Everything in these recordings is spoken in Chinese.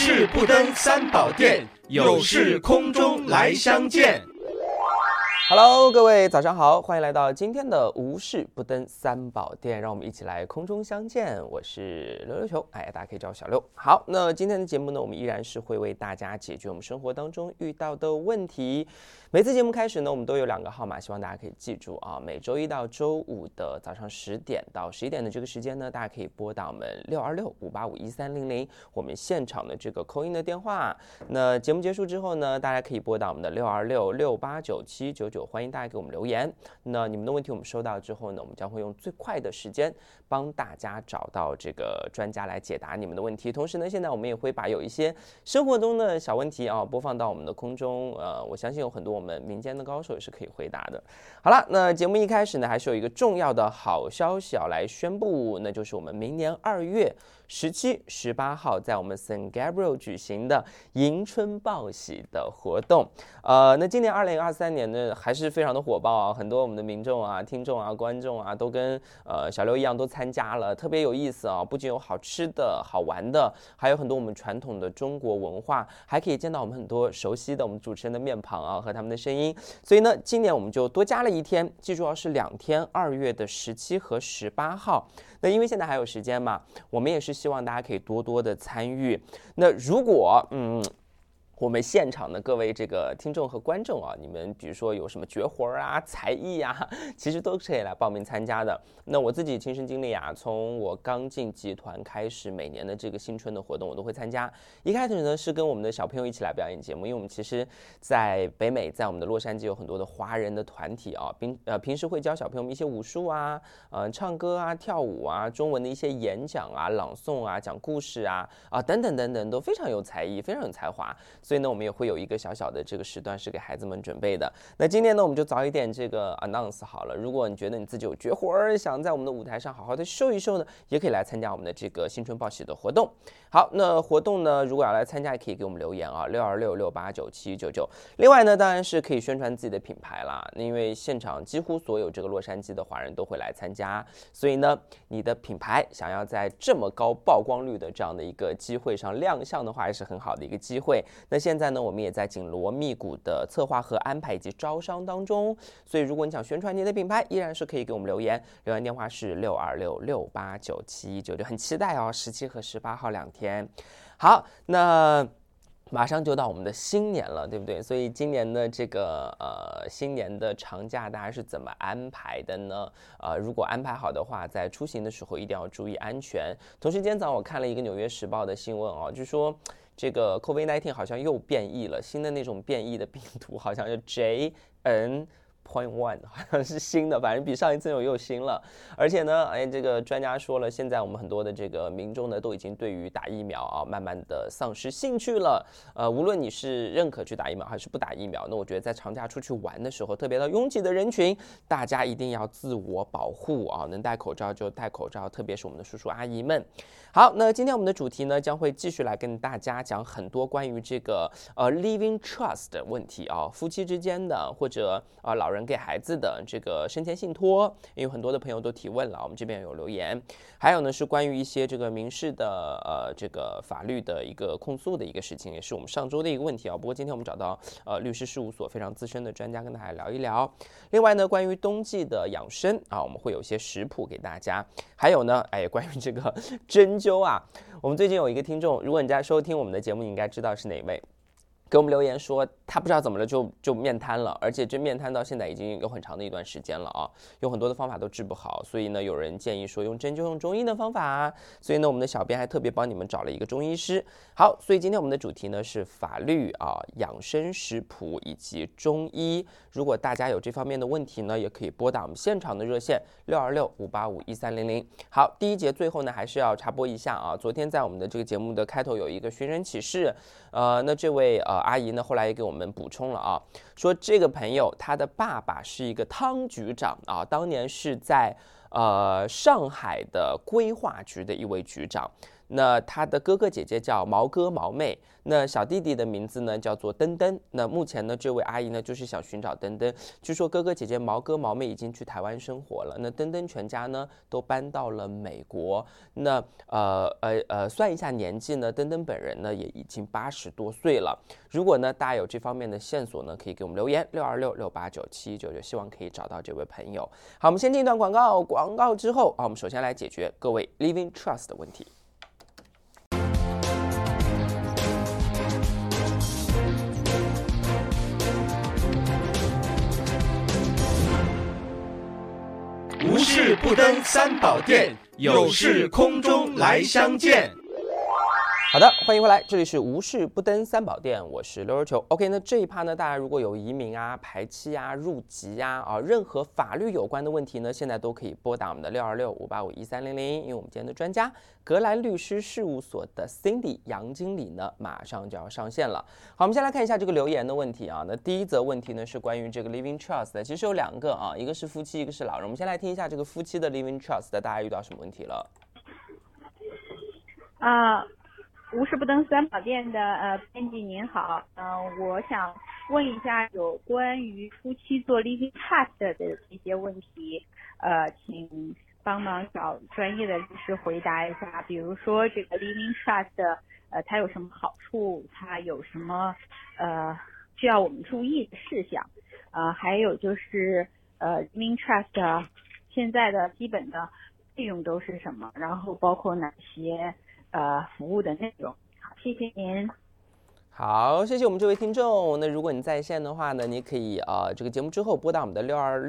事不登三宝殿，有事空中来相见。 Hello， 各位早上好，欢迎来到今天的无事不登三宝殿，让我们一起来空中相见。我是溜溜球，大家可以叫我小溜。好，那今天的节目呢，我们依然是会为大家解决我们生活当中遇到的问题。每次节目开始呢，我们都有2个号码，希望大家可以记住啊。每周一到周五的早上10点到11点的这个时间呢，大家可以拨打我们626-585-1300，我们现场的这个call in的电话。那节目结束之后呢，大家可以拨打我们的626-689-799，欢迎大家给我们留言。那你们的问题我们收到之后呢，我们将会用最快的时间帮大家找到这个专家来解答你们的问题。同时呢，现在我们也会把有一些生活中的小问题啊播放到我们的空中，我相信有很多我们民间的高手也是可以回答的。好了，那节目一开始呢，还是有一个重要的好消息要来宣布，那就是我们明年2月17、18号在我们 San Gabriel 举行的迎春报喜的活动。那今年2023年呢，还是非常的火爆啊，很多我们的民众啊、听众啊、观众啊，都跟小刘一样都参加了，特别有意思啊！不仅有好吃的好玩的，还有很多我们传统的中国文化，还可以见到我们很多熟悉的我们主持人的面庞啊和他们的声音。所以呢，今年我们就多加了1天，记住是2天，2月的17和18号。那因为现在还有时间嘛，我们也是希望大家可以多多的参与。那如果我们现场的各位这个听众和观众啊，你们比如说有什么绝活啊、才艺啊，其实都可以来报名参加的。那我自己亲身经历啊，从我刚进集团开始，每年的这个新春的活动我都会参加。一开始呢是跟我们的小朋友一起来表演节目，因为我们其实在北美，在我们的洛杉矶有很多的华人的团体啊，平时会教小朋友们一些武术啊、唱歌啊、跳舞啊、中文的一些演讲啊、朗诵啊、讲故事啊等等等等，都非常有才艺，非常有才华。所以呢，我们也会有一个小小的这个时段是给孩子们准备的。那今天呢，我们就早一点这个 announce 好了。如果你觉得你自己有绝活儿，想在我们的舞台上好好的秀一秀呢，也可以来参加我们的这个新春报喜的活动。好，那活动呢，如果要来参加，也可以给我们留言啊，626-689-799。另外呢，当然是可以宣传自己的品牌啦，因为现场几乎所有这个洛杉矶的华人都会来参加，所以呢，你的品牌想要在这么高曝光率的这样的一个机会上亮相的话，也是很好的一个机会。那现在呢，我们也在紧锣密鼓的策划和安排以及招商当中，所以如果你想宣传你的品牌，依然是可以给我们留言，留言电话是626-689-799，很期待哦，17和18号2天。好，那马上就到我们的新年了，对不对？所以今年的这个新年的长假大家是怎么安排的呢？如果安排好的话，在出行的时候一定要注意安全。同时今天早上我看了一个《纽约时报》的新闻啊，就是说这个 COVID-19 好像又变异了，新的那种变异的病毒好像是 JN.1 好像是新的，反正比上一次又新了。而且呢，这个专家说了，现在我们很多的这个民众呢，都已经对于打疫苗啊，慢慢的丧失兴趣了。无论你是认可去打疫苗还是不打疫苗，那我觉得在长假出去玩的时候，特别到拥挤的人群，大家一定要自我保护啊，能戴口罩就戴口罩，特别是我们的叔叔阿姨们。好，那今天我们的主题呢，将会继续来跟大家讲很多关于这个living trust 的问题啊，夫妻之间的或者老人给孩子的这个生前信托，因为很多的朋友都提问了，我们这边有留言。还有呢是关于一些这个民事的这个法律的一个控诉的一个事情，也是我们上周的一个问题啊。不过今天我们找到律师事务所非常资深的专家跟大家聊一聊。另外呢，关于冬季的养生啊，我们会有一些食谱给大家。还有呢，关于这个针灸啊，我们最近有一个听众，如果你在收听我们的节目，你应该知道是哪位。给我们留言说他不知道怎么了就面瘫了，而且这面瘫到现在已经有很长的一段时间了啊，有很多的方法都治不好，所以呢有人建议说用针灸用中医的方法，所以呢我们的小编还特别帮你们找了一个中医师。好，所以今天我们的主题呢是法律啊、养生食谱以及中医。如果大家有这方面的问题呢，也可以拨打我们现场的热线626-585-1300。好，第一节最后呢还是要插播一下啊，昨天在我们的这个节目的开头有一个寻人启事，那这位阿姨呢后来也给我们补充了啊，说这个朋友他的爸爸是一个汤局长啊，当年是在上海的规划局的一位局长。 那他的哥哥姐姐叫毛哥毛妹，那小弟弟的名字呢叫做登登。那目前呢，这位阿姨呢就是想寻找登登。据说哥哥姐姐毛哥毛妹已经去台湾生活了，那登登全家呢都搬到了美国。那算一下年纪呢，登登本人呢也已经80多岁了。如果呢大家有这方面的线索呢，可以给我们留言626689799，希望可以找到这位朋友。好，我们先进一段广告，广告之后我们首先来解决各位 Living Trust 的问题。 无事不登三宝殿，有事空中来相见。 好的，欢迎回来，这里是无事不登三宝殿，我是溜溜球。OK， 那这一趴呢，大家如果有移民啊、排期啊、入籍啊、任何法律有关的问题呢，现在都可以拨打我们的626-585-1300，因为我们今天的专家格兰律师事务所的 Cindy 杨经理呢，马上就要上线了。好，我们先来看一下这个留言的问题啊。那第一则问题呢是关于这个 Living Trust 的，其实有2个啊，一个是夫妻，一个是老人。我们先来听一下这个夫妻的 Living Trust 的，大家遇到什么问题了？ 无事不登三宝殿的编辑您好，我想问一下有关于夫妻做 Living Trust 的这些问题，请帮忙找专业的律师回答一下。比如说这个 Living Trust，它有什么好处？它有什么需要我们注意的事项？还有就是Living Trust 现在的基本的费用都是什么？然后包括哪些服务的内容。好，谢谢您。 好，谢谢我们这位听众。那如果你在线的话呢，你可以这个节目之后拨打我们的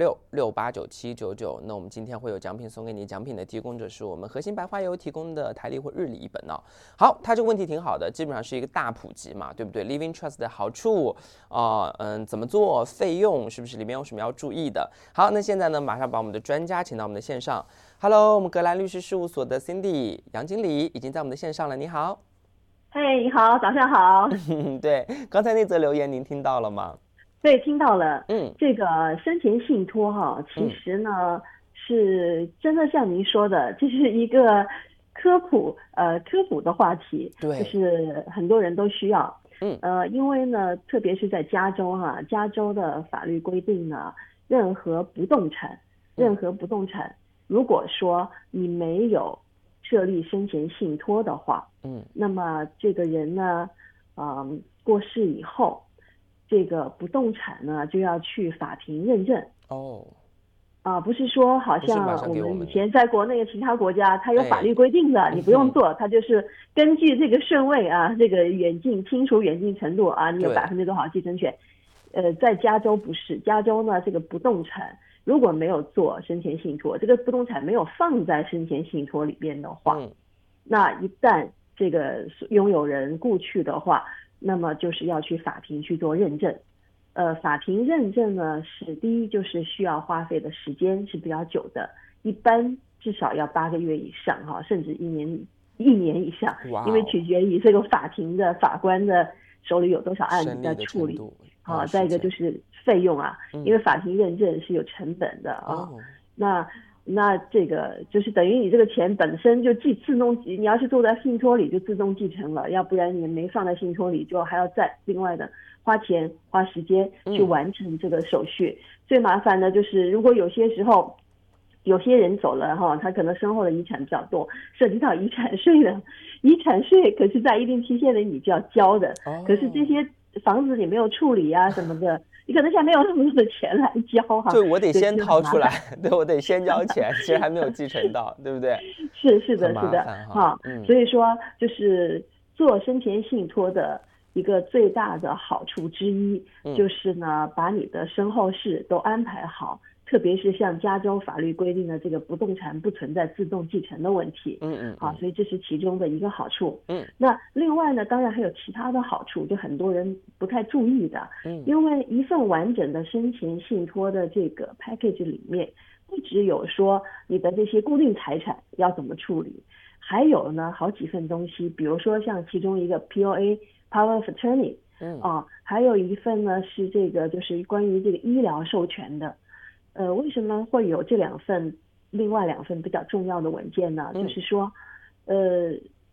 626-689-799。那我们今天会有奖品送给你，奖品的提供者是我们核心白花油提供的台历或日历1本哦。好，它这个问题挺好的，基本上是一个大普及嘛，对不对 ？Living Trust 的好处怎么做，费用是不是里面有什么要注意的？好，那现在呢，马上把我们的专家请到我们的线上。Hello， 我们格兰律师事务所的 Cindy 杨经理已经在我们的线上了，你好。 嘿，你好，早上好。 对，刚才那则留言您听到了吗？ 对，听到了。这个生前信托其实呢是真的像您说的，这是一个科普的话题， 对， 就是很多人都需要。因为呢，特别是在加州加州的法律规定呢，任何不动产，如果说你没有设立生前信托的话，那么这个人呢，过世以后，这个不动产呢就要去法庭认证。不是说好像我们以前在国内的其他国家，它有法律规定的，你不用做，它就是根据这个顺位这个亲属远近程度你有%多少继承权。在加州不是，加州呢这个不动产如果没有做生前信托，这个不动产没有放在生前信托里边的话，那一旦这个拥有人故去的话，那么就是要去法庭去做认证。法庭认证呢，是第一就是需要花费的时间是比较久的，一般至少要8个月以上甚至1年以上，因为取决于这个法庭的法官的手里有多少案子在处理。再一个就是费用因为法庭认证是有成本的那这个就是等于你这个钱本身就自动，你要是做在信托里就自动继承了，要不然你没放在信托里就还要再另外的花钱花时间去完成这个手续。最麻烦的就是如果有些时候有些人走了他可能身后的遗产比较多，涉及到遗产税的，遗产税可是在一定期限内你就要交的，可是这些房子你没有处理什么的，你可能现在没有那么多的钱来交对，我得先掏出来，对，我得先交钱，其实还没有继承到，对不对？是的所以说就是做生前信托的一个最大的好处之一，就是呢把你的身后事都安排好，特别是像加州法律规定的这个不动产不存在自动继承的问题。所以这是其中的一个好处。那另外呢，当然还有其他的好处，就很多人不太注意的。因为一份完整的生前信托的这个 package 里面，不只有说你的这些固定财产要怎么处理，还有呢好几份东西，比如说像其中一个 POA Power of Attorney，还有一份呢是这个就是关于这个医疗授权的。为什么会有另外两份比较重要的文件呢？就是说，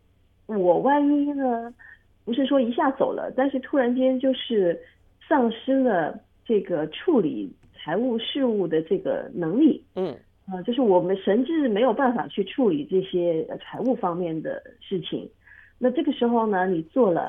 我万一呢，不是说一下走了，但是突然间就是丧失了这个处理财务事务的这个能力，就是我们甚至没有办法去处理这些财务方面的事情。那这个时候呢，你做了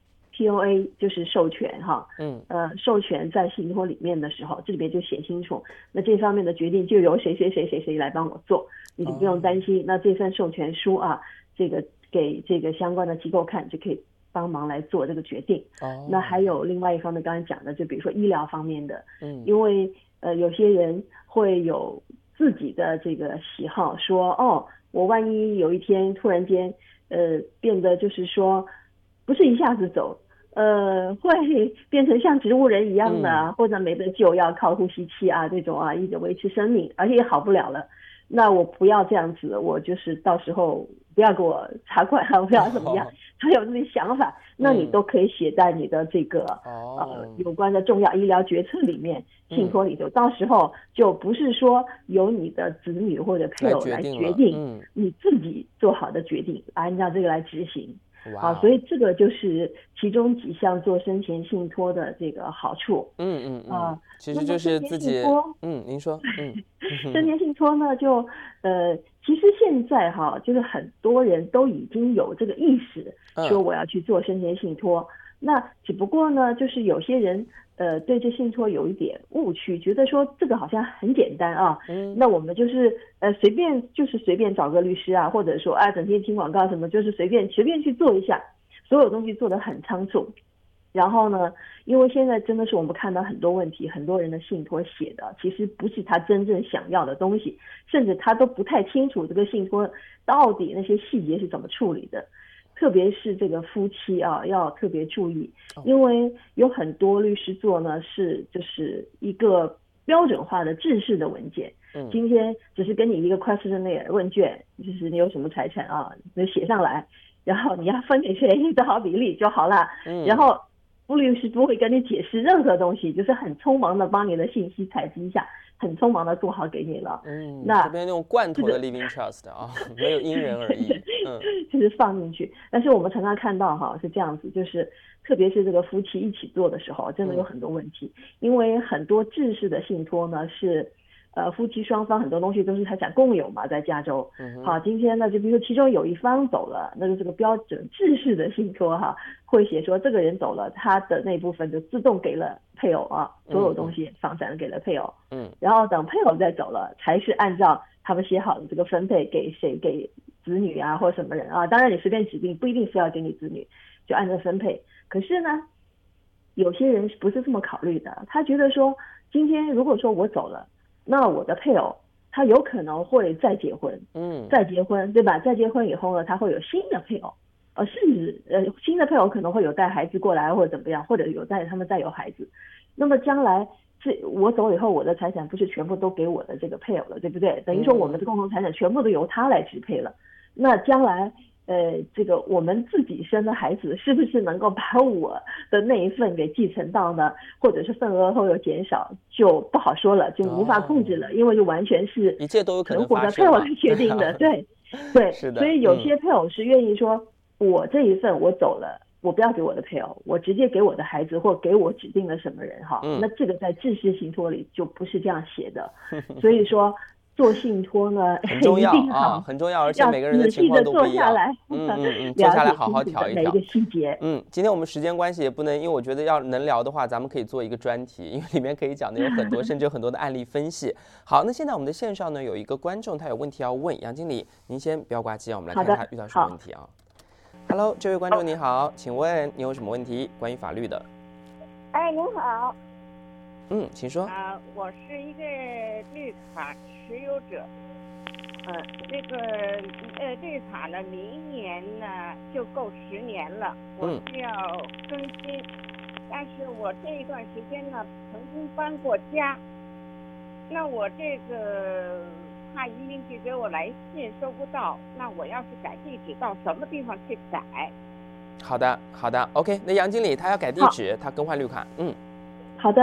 POA 就是授权哈，授权在信托里面的时候，这里边就写清楚，那这方面的决定就由谁来帮我做，你就不用担心。那这份授权书啊，这个给这个相关的机构看，就可以帮忙来做这个决定。那还有另外一方面，刚才讲的，就比如说医疗方面的，因为有些人会有自己的这个喜好，说我万一有一天突然间变得就是说不是一下子走，会变成像植物人一样的，或者没得救要靠呼吸器啊这种啊，一直维持生命，而且也好不了了。那我不要这样子，我就是到时候不要给我插管啊，不要怎么样，他有这些想法，那你都可以写在你的这个有关的重要医疗决策里面，信托里头，到时候就不是说由你的子女或者配偶来决定，你自己做好的决定，按照这个来执行。所以这个就是其中几项做生前信托的这个好处。 其实就是自己，您说， 生前信托呢，就其实现在就是很多人都已经有这个意识，说我要去做生前信托。那只不过呢，就是有些人对这信托有一点误区，觉得说这个好像很简单啊，那我们就是随便找个律师啊，或者说整天听广告什么，就是随便去做一下，所有东西做得很仓促。然后呢，因为现在真的是我们看到很多问题，很多人的信托写的其实不是他真正想要的东西，甚至他都不太清楚这个信托到底那些细节是怎么处理的。特别是这个夫妻啊，要特别注意，因为有很多律师做呢就是一个标准化的制式的文件。今天只是跟你一个 questionnaire 问卷，就是你有什么财产啊，你写上来，然后你要分给谁多少比例就好了。然后律师不会跟你解释任何东西，就是很匆忙的帮你的信息采集一下，很匆忙的做好给你了。那这边那种罐头的 living trust 啊，没有因人而异。 就是放进去。但是我们常常看到是这样子，就是特别是这个夫妻一起做的时候，真的有很多问题。因为很多制式的信托呢是夫妻双方很多东西都是财产共有嘛，在加州。今天呢，就比如说其中有一方走了，那就这个标准制式的信托会写说这个人走了，他的那部分就自动给了配偶所有东西房产给了配偶。然后等配偶再走了，才是按照他们写好的这个分配给谁，给子女啊或什么人当然你随便指定，不一定非要给你子女，就按照分配。可是呢，有些人不是这么考虑的，他觉得说今天如果说我走了，那我的配偶他有可能会再结婚，对吧？再结婚以后呢，他会有新的配偶，甚至新的配偶可能会有带孩子过来或者怎么样，或者他们再有孩子。那么将来我走以后，我的财产不是全部都给我的这个配偶了，对不对？等于说我们的共同财产全部都由他来支配了。那将来这个我们自己生的孩子是不是能够把我的那一份给继承到呢？或者是份额后有减少，就不好说了，就无法控制了，因为就完全是一切都有可能发生的配偶来决定的。对， 是的。 所以有些配偶是愿意说，我这一份我走了，我不要给我的配偶，我直接给我的孩子或给我指定的什么人那这个在制式信托里就不是这样写的。所以说做信托呢很重要很重要，而且每个人的情况都不一样。坐下来好好调一调每一个细节。 今天我们时间关系也不能，因为我觉得要能聊的话，咱们可以做一个专题，因为里面可以讲的有很多，甚至有很多的案例分析。好，那现在我们的线上呢有一个观众，他有问题要问杨经理，您先不要挂机我们来看看他遇到什么问题Hello， 这位观众你好，请问你有什么问题？关于法律的。 您好。 请说。 我是一个绿卡持有者。这个绿卡呢，明年呢就够10年了，我需要更新。但是我这一段时间呢，曾经搬过家，那我这个怕移民局给我来信收不到，那我要是改地址，到什么地方去改？好的 OK， 那杨经理他要改地址，他更换绿卡。 好的，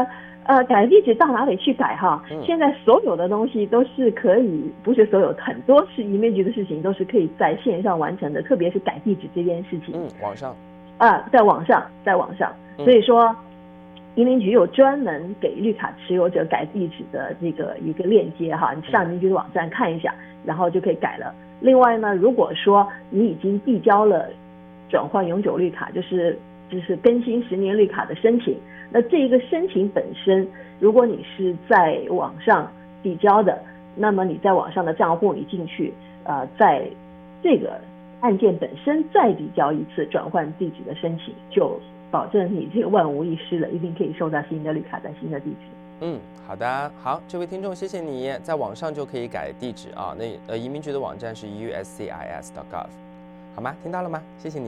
改地址到哪里去改哈？现在所有的东西都是可以，不是所有，很多是移民局的事情都是可以在线上完成的，特别是改地址这件事情。 网上。 在网上，所以说移民局有专门给绿卡持有者改地址的这个一个链接哈，你上移民局的网站看一下，然后就可以改了。另外呢，如果说你已经递交了转换永久绿卡，就是更新10年绿卡的申请，那这个申请本身，如果你是在网上递交的，那么你在网上的账户你进去，在这个案件本身再递交一次转换地址的申请，就保证你这个万无一失了，一定可以收到新的绿卡在新的地址。 好的，好，这位听众，谢谢你，在网上就可以改地址啊。那移民局的网站是 uscis.gov， 好吗？听到了吗？谢谢你。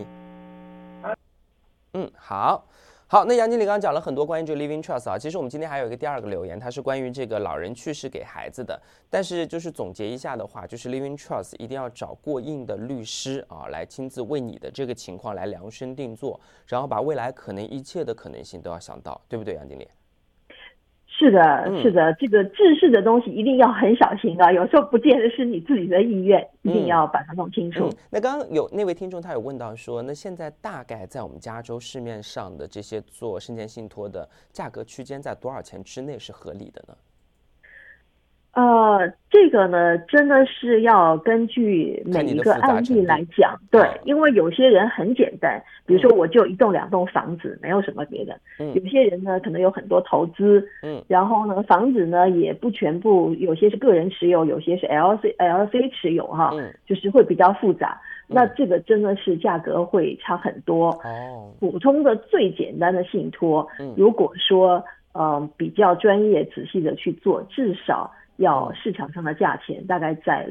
好，那杨经理刚刚讲了很多关于这个 Living Trust 啊，其实我们今天还有一个第二个留言，它是关于这个老人去世给孩子的，但是就是总结一下的话，就是 Living Trust 一定要找过硬的律师啊，来亲自为你的这个情况来量身定做，然后把未来可能一切的可能性都要想到，对不对，杨经理？ 是的，这个制式的东西一定要很小心的，有时候不见得是你自己的意愿，一定要把它弄清楚。 那刚刚有那位听众他有问到说，那现在大概在我们加州市面上的这些做生前信托的价格区间在多少钱之内是合理的呢？ 这个呢，真的是要根据每一个案例来讲，对，因为有些人很简单，比如说我就1栋2栋房子，没有什么别的。有些人呢可能有很多投资，然后呢房子呢也不全部，有些是个人持有，有些是 LLC 持有哈，就是会比较复杂。那这个真的是价格会差很多。普通的最简单的信托，如果说比较专业仔细的去做，至少要市场上的价钱大概在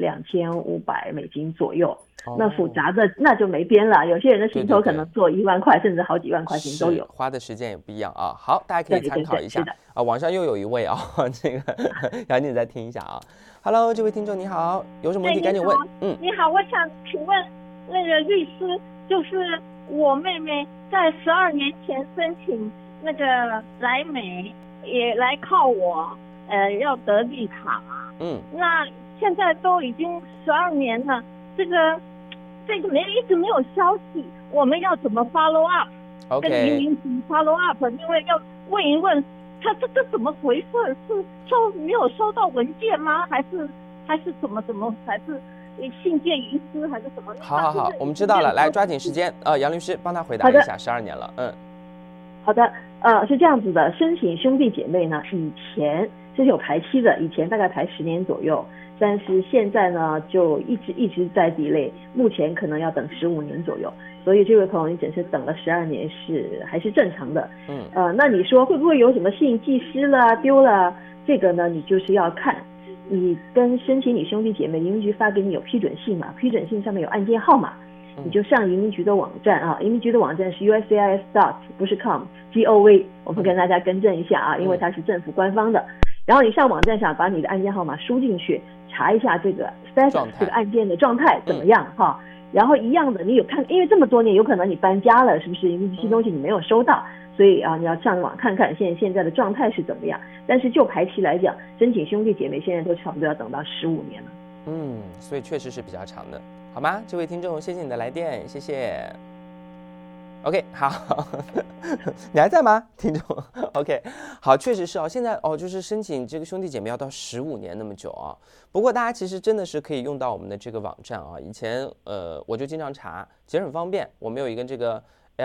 $2500左右。那复杂的那就没边了，有些人的信托可能做1万块甚至好几万块钱都有， 花的时间也不一样啊。好，大家可以参考一下。网上又有一位啊，这个杨经理再听一下啊。Hello， 这位听众你好，有什么问题赶紧问。 你好，我想请问那个律师，就是我妹妹在12年前申请那个来美，也来靠我。要得绿卡，那现在都已经12年了，这个一直没有消息，我们要怎么 follow up？ 跟移民局 follow up， 因为要问一问他这怎么回事？是没有收到文件吗？还是怎么？还是信件遗失还是什么？ 好，我们知道了，来抓紧时间，杨律师帮他回答一下，12年了， 好的，是这样子的，申请兄弟姐妹呢，以前是有排期的，以前大概排10年左右，但是现在呢就一直在 delay， 目前可能要等15年左右，所以这位朋友你只是等了12年还是正常的。那你说会不会有什么信寄失了丢了？这个呢你就是要看你跟申请你兄弟姐妹，移民局发给你有批准信嘛，批准信上面有案件号码，你就上移民局的网站啊，移民局的网站是 USCIS. 不是 com，gov， 我们跟大家更正一下啊，因为它是政府官方的。然后你上网站上把你的案件号码输进去，查一下这个 status 这个案件的状态怎么样哈。然后一样的，你有看，因为这么多年有可能你搬家了，是不是？因为这些东西你没有收到，所以你要上网看看现在的状态是怎么样。但是就排期来讲，申请兄弟姐妹现在都差不多要等到15年了。 所以确实是比较长的，好吗？这位听众，谢谢你的来电，谢谢。OK， 好，你还在吗，听众 ？OK， 好，确实是现在就是申请这个兄弟姐妹要到15年那么久啊。不过大家其实真的是可以用到我们的这个网站啊。以前我就经常查，其实很方便。我们有一个这个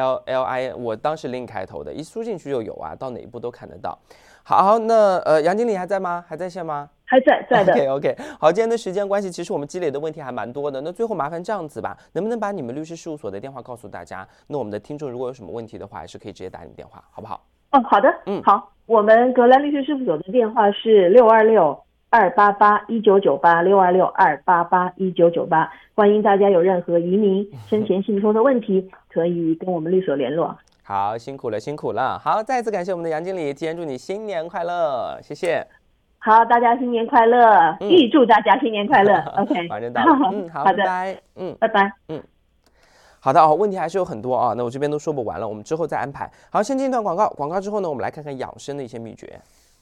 LLI， 我当时 link 开头的，一输进去就有啊，到哪一步都看得到。好，那杨经理还在吗？还在线吗？ 还在的。 OK， 好，今天的时间关系，其实我们积累的问题还蛮多的。那最后麻烦这样子吧，能不能把你们律师事务所的电话告诉大家？那我们的听众如果有什么问题的话，还是可以直接打你电话，好不好？ 好的，好，我们格兰律师事务所的电话是626-288-1998，626-288-1998，欢迎大家有任何移民生前信托的问题，可以跟我们律所联络。 好，辛苦了。好，再次感谢我们的杨经理，提前祝你新年快乐，谢谢。 好，大家新年快乐，预祝大家新年快乐。OK， 马上到了，好，拜拜， 拜拜， 好的问题还是有很多啊，那我这边都说不完了，我们之后再安排。好，先进一段广告之后呢，我们来看看养生的一些秘诀。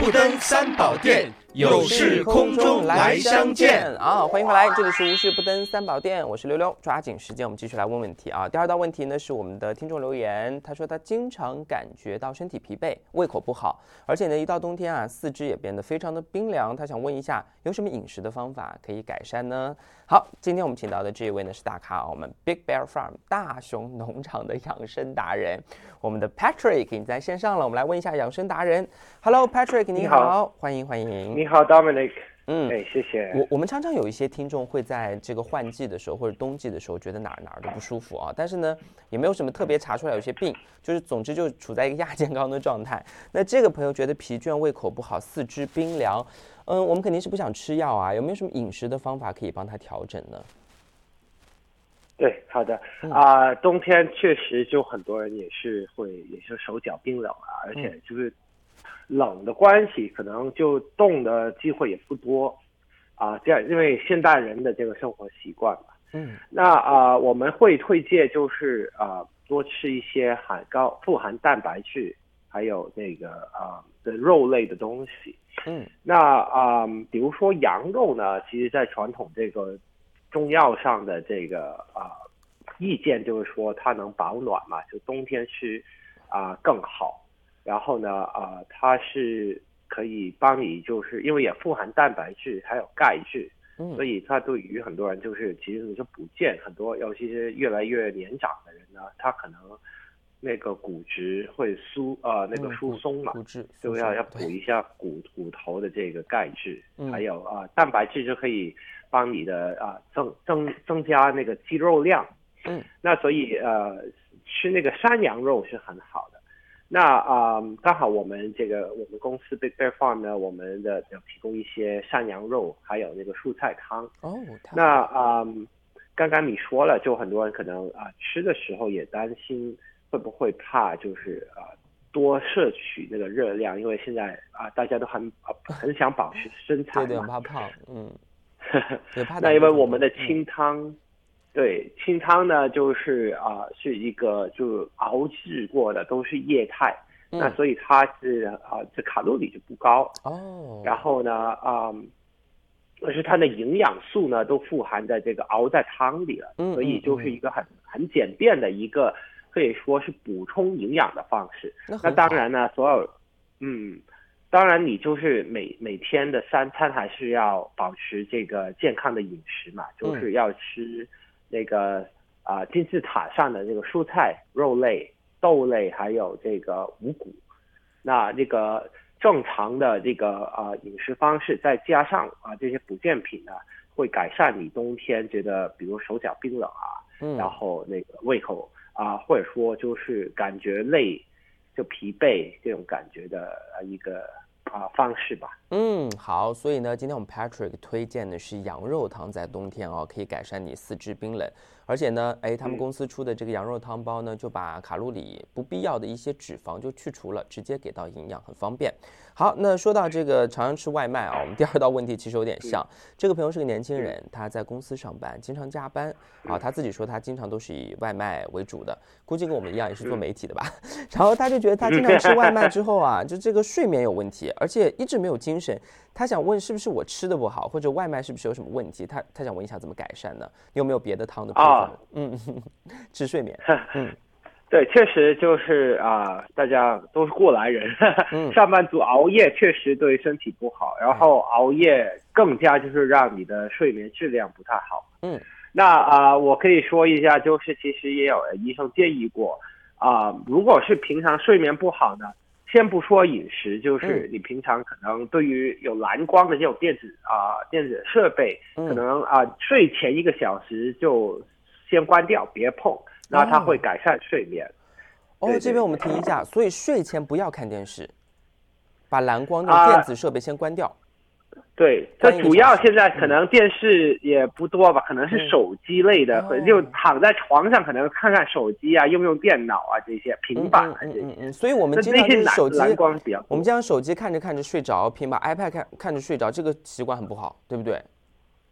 不登三宝殿，有事空中来相见啊！欢迎回来，这里是无事不登三宝殿，我是溜溜。抓紧时间，我们继续来问问题啊。第二道问题呢是我们的听众留言，他说他经常感觉到身体疲惫，胃口不好，而且呢一到冬天啊，四肢也变得非常的冰凉。他想问一下，有什么饮食的方法可以改善呢？好，今天我们请到的这一位呢是大咖，我们 Big Bear Farm 大熊农场的养生达人，我们的 Patrick 已经在线上了，我们来问一下养生达人。Hello Patrick， 你好，欢迎欢迎。 你好 Dominic。谢谢。 我们常常有一些听众会在这个换季的时候或者冬季的时候觉得哪儿都不舒服啊，但是呢也没有什么特别查出来有些病，就是总之就处在一个亚健康的状态。那这个朋友觉得疲倦、胃口不好、四肢冰凉，我们肯定是不想吃药啊，有没有什么饮食的方法可以帮他调整呢？ 对，好的冬天确实就很多人也是手脚冰冷啊，而且就是冷的关系，可能就动的机会也不多这样，因为现代人的这个生活习惯嘛。那我们会推荐就是多吃一些富含蛋白质，还有那个的肉类的东西。那比如说羊肉呢，其实在传统这个中药上的这个意见就是说它能保暖嘛，就冬天吃更好。然后呢它是可以帮你，就是因为也富含蛋白质还有钙质，所以它对于很多人就是其实是补健，很多尤其是越来越年长的人呢，他可能那个骨质会那个疏松嘛，就要补一下骨头的这个钙质，还有蛋白质就可以帮你的增加那个肌肉量。那所以吃那个山羊肉是很好的。那刚好我们公司 Big Bear Farm 呢，我们的有提供一些山羊肉，还有那个蔬菜汤。那刚刚你说了，就很多人可能吃的时候也担心会不会怕，就是多摄取那个热量，因为现在大家都很想保持身材嘛， 对，怕胖。 那因为我们的清汤。对，清汤呢就是是一个就熬制过的，都是液态，那所以它是这卡路里就不高然后呢而是它的营养素呢都富含在这个熬在汤里了，所以就是一个很简便的一个可以说是补充营养的方式。那当然呢当然你就是每天的3餐还是要保持这个健康的饮食嘛，就是要吃那个金字塔上的这个蔬菜、肉类、豆类，还有这个五谷。那这个正常的这个饮食方式，再加上这些补健品呢，会改善你冬天觉得比如手脚冰冷然后那个胃口或者说就是感觉累、就疲惫这种感觉的一个方式吧。 好，所以呢，今天我们 Patrick 推荐的是羊肉汤，在冬天可以改善你四肢冰冷，而且呢，他们公司出的这个羊肉汤包呢，就把卡路里不必要的一些脂肪就去除了，直接给到营养，很方便。好，那说到这个常常吃外卖我们第二道问题其实有点像，这个朋友是个年轻人，他在公司上班，经常加班他自己说他经常都是以外卖为主的，估计跟我们一样也是做媒体的吧。然后他就觉得他经常吃外卖之后就这个睡眠有问题，而且一直没有精神。他想问是不是我吃的不好，或者外卖是不是有什么问题？他想问一下怎么改善呢？你有没有别的汤的配方？治睡眠。 对，确实就是大家都是过来人，上班族熬夜确实对身体不好，然后熬夜更加就是让你的睡眠质量不太好。那我可以说一下，就是其实也有医生建议过如果是平常睡眠不好呢，先不说饮食，就是你平常可能对于有蓝光的这种电子设备，可能睡前1个小时就先关掉，别碰，那它会改善睡眠。 这边我们停一下，所以睡前不要看电视，把蓝光的电子设备先关掉。 对，这主要现在可能电视也不多吧，可能是手机类的，就躺在床上可能看看手机用电脑这些平板这些。 所以我们经常就是手机蓝光比较多， 我们经常手机看着睡着，平板 iPad 看着睡着，这个习惯很不好，对不对？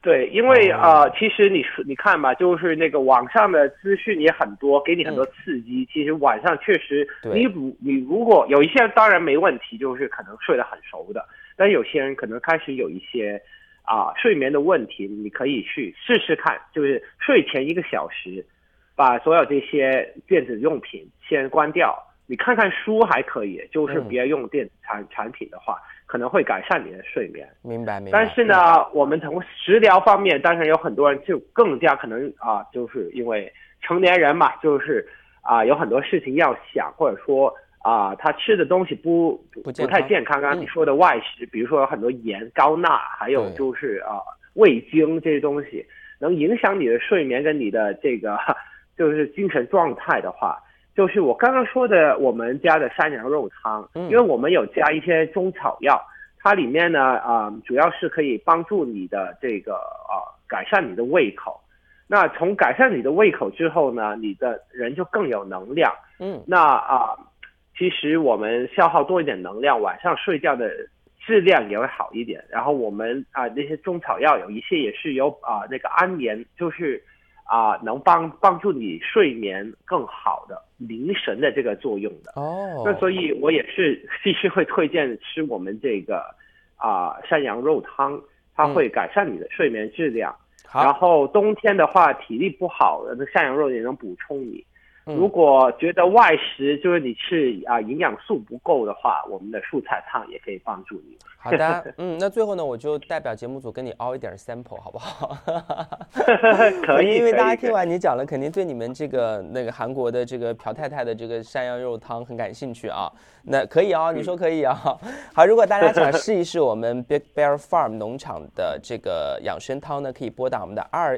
对，因为其实你看吧，就是那个网上的资讯也很多，给你很多刺激。其实晚上确实，你如果有一些人当然没问题，就是可能睡得很熟的，但有些人可能开始有一些睡眠的问题，你可以去试试看，就是睡前1个小时，把所有这些电子用品先关掉，你看看书还可以，就是别用电子产品的话。可能会改善你的睡眠， 明白。 但是呢，我们从食疗方面，当然有很多人就更加可能就是因为成年人嘛，就是有很多事情要想，或者说他吃的东西不太健康。刚刚你说的外食，比如说有很多盐、高钠，还有就是味精这些东西，能影响你的睡眠跟你的这个就是精神状态的话。就是我刚刚说的我们家的山羊肉汤，因为我们有加一些中草药，它里面呢主要是可以帮助你的这个改善你的胃口。那从改善你的胃口之后呢，你的人就更有能量。那其实我们消耗多一点能量，晚上睡觉的质量也会好一点。然后我们那些中草药有一些也是有那个安眠，就是能帮助你睡眠更好的凝神的这个作用的。那所以我也是其实会推荐吃我们这个山羊肉汤，它会改善你的睡眠质量。然后冬天的话体力不好的山羊肉也能补充你。如果觉得外食就是你吃营养素不够的话，我们的蔬菜汤也可以帮助你。 好的，那最后呢，我就代表节目组跟你凹一点 sample 好不好？ 可以， 因为大家听完你讲了，肯定对你们这个那个韩国的这个朴太太的这个山羊肉汤很感兴趣啊。那可以你说可以啊。好，如果大家想试一试我们 Big Bear Farm 农场的这个养生汤呢，可以拨打我们的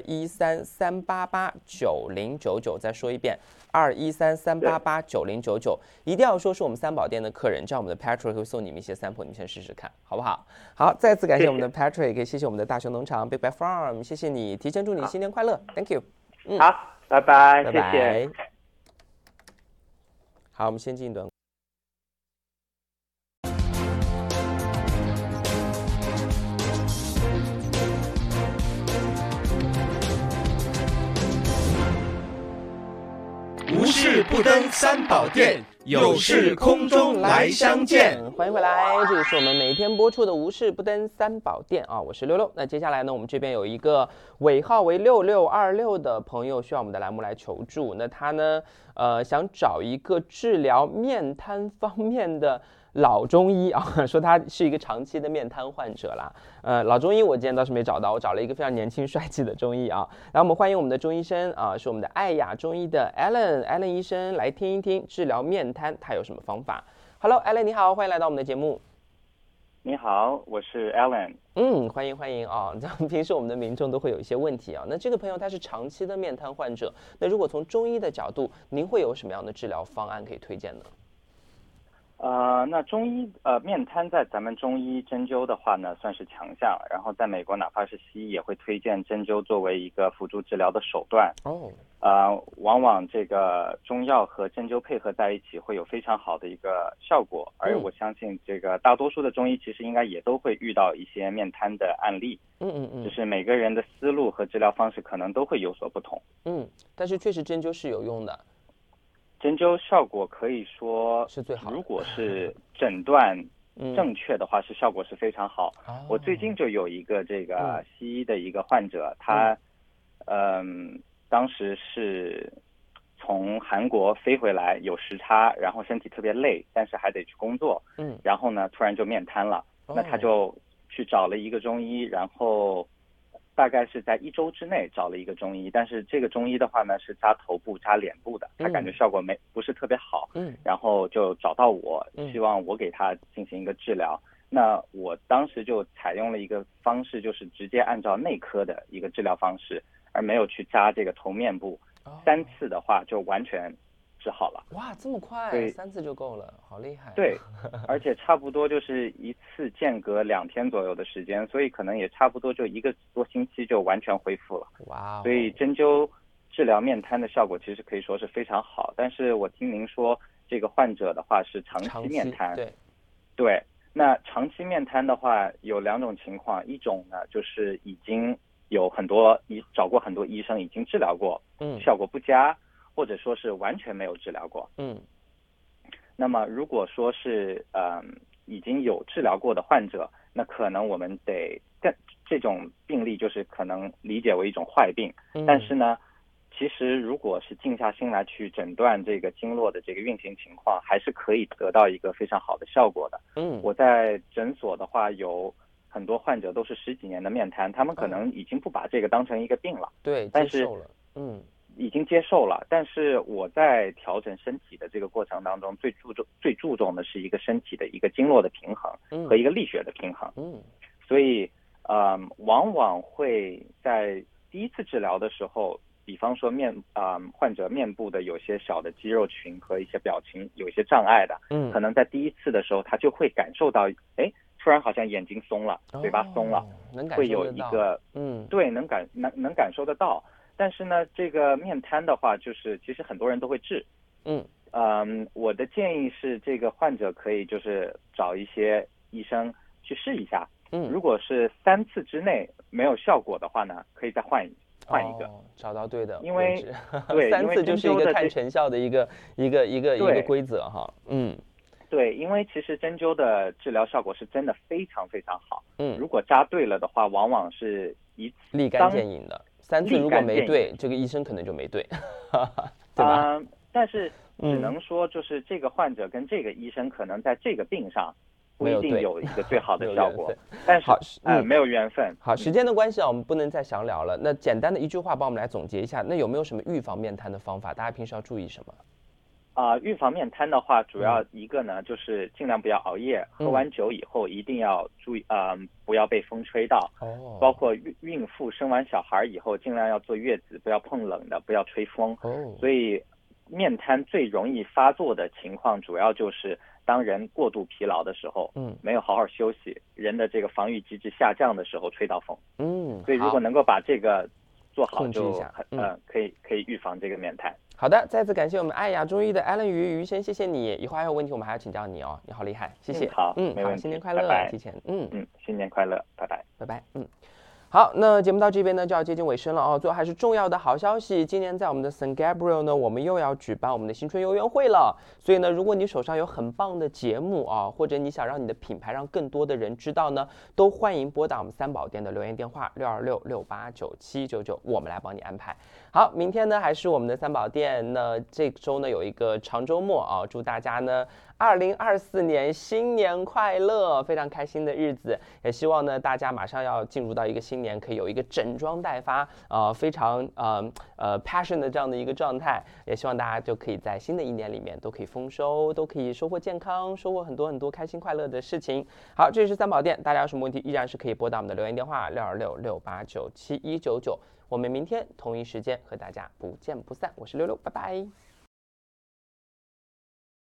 213-388-9099，再说一遍。213-388-9099，一定要说是我们三宝店的客人，这样我们的 Patrick 会送你们一些 sample， 你们先试试看，好不好？好，再次感谢我们的 Patrick， 谢谢我们的大熊农场 Big Bear Farm， 谢谢你，提前祝你新年快乐 ，Thank you。 好，拜拜， 谢谢。 好，我们先进一段。 无事不登三宝殿，有事空中来相见。 欢迎回来，这里是我们每天播出的无事不登三宝殿啊，我是六六。那接下来呢，我们这边有一个尾号为6626的朋友需要我们的栏目来求助。那他呢，想找一个治疗面瘫方面的老中医啊，说他是一个长期的面瘫患者啦。老中医我今天倒是没找到，我找了一个非常年轻帅气的中医啊。然后我们欢迎我们的中医生啊，是我们的爱雅中医的 Alan 医生来听一听治疗面瘫他有什么方法。Hello Alan 你好，欢迎来到我们的节目。 你好，我是 Alan。 欢迎啊！平时我们的民众都会有一些问题啊。那这个朋友他是长期的面瘫患者，那如果从中医的角度，您会有什么样的治疗方案可以推荐呢？ 那中医面瘫在咱们中医针灸的话呢，算是强项。然后在美国，哪怕是西医也会推荐针灸作为一个辅助治疗的手段。往往这个中药和针灸配合在一起，会有非常好的一个效果。而我相信，这个大多数的中医其实应该也都会遇到一些面瘫的案例。就是每个人的思路和治疗方式可能都会有所不同。 但是确实针灸是有用的。 针灸效果可以说是最好的， 如果是诊断正确的话，是效果是非常好。我最近就有一个这个西医的一个患者，他当时是从韩国飞回来，有时差，然后身体特别累，但是还得去工作。然后呢，突然就面瘫了。那他就去找了一个中医，然后大概是在1周之内找了一个中医，但是这个中医的话呢是扎头部扎脸部的，他感觉效果不是特别好。然后就找到我，希望我给他进行一个治疗。那我当时就采用了一个方式，就是直接按照内科的一个治疗方式，而没有去扎这个头面部。3次的话就完全治好了。 哇，这么快？3次就够了，好厉害。 对，而且差不多就是一次间隔2天左右的时间，所以可能也差不多就1个多星期就完全恢复了。 哇， 所以针灸治疗面瘫的效果其实可以说是非常好。但是我听您说这个患者的话是长期面瘫。对，那长期面瘫的话有2种情况，一种呢就是已经有找过很多医生已经治疗过，效果不佳，或者说是完全没有治疗过。那么如果说是已经有治疗过的患者，那可能我们得这种病例就是可能理解为一种坏病，但是呢，其实如果是静下心来去诊断这个经络的这个运行情况，还是可以得到一个非常好的效果的。我在诊所的话有很多患者都是10几年的面瘫，他们可能已经不把这个当成一个病了， 对， 但是接受了， 已经接受了。但是我在调整身体的这个过程当中，最注重的是一个身体的一个经络的平衡和一个力学的平衡。所以往往会在第一次治疗的时候，比方说患者面部的有些小的肌肉群和一些表情有一些障碍的，可能在第一次的时候他就会感受到，突然好像眼睛松了，嘴巴松了，会有一个对，能感受得到。但是呢，这个面瘫的话，就是其实很多人都会治。我的建议是，这个患者可以就是找一些医生去试一下。如果是3次之内没有效果的话呢，可以再换一个， 找到对的， 因为对 3次就是一个看成效的一个规则哈。 对，因为其实针灸的治疗效果是真的非常非常好。如果扎对了的话，往往是立竿见影的。3次如果没对，这个医生可能就没对，对吧？ 但是只能说，就是这个患者跟这个医生可能在这个病上不一定有一个最好的效果，但是没有缘分。 好，时间的关系啊，我们不能再详聊了。那简单的一句话帮我们来总结一下，那有没有什么预防面瘫的方法？大家平时要注意什么？ 预防面瘫的话，主要一个呢，就是尽量不要熬夜，喝完酒以后一定要注意，不要被风吹到。包括孕妇生完小孩以后，尽量要坐月子，不要碰冷的，不要吹风。所以面瘫最容易发作的情况，主要就是当人过度疲劳的时候，没有好好休息，人的这个防御机制下降的时候吹到风。所以如果能够把这个做好，就可以预防这个面瘫。 好的，再次感谢我们爱雅中医的 Alan 于先，谢谢你。以后还有问题我们还要请教你哦，你好厉害，谢谢。 好，没问题， 新年快乐， 拜拜。 提前， 新年快乐，拜拜， 拜拜，好，那节目到这边呢就要接近尾声了哦。最后还是重要的好消息，今年在我们的 St. Gabriel 呢，我们又要举办我们的新春游园会了。所以呢，如果你手上有很棒的节目啊，或者你想让你的品牌让更多的人知道呢，都欢迎拨打我们三宝店的留言电话626689799，我们来帮你安排。好，明天呢还是我们的三宝店，那这周呢有一个长周末啊，祝大家呢2024年新年快乐，非常开心的日子。也希望呢大家马上要进入到一个新年，可以有一个整装待发非常passion 的这样的一个状态。也希望大家就可以在新的一年里面都可以丰收，都可以收获健康，收获很多很多开心快乐的事情。好，这里是三宝店，大家有什么问题依然是可以拨打我们的留言电话626689799。我们明天同一时间和大家不见不散。我是66，拜拜。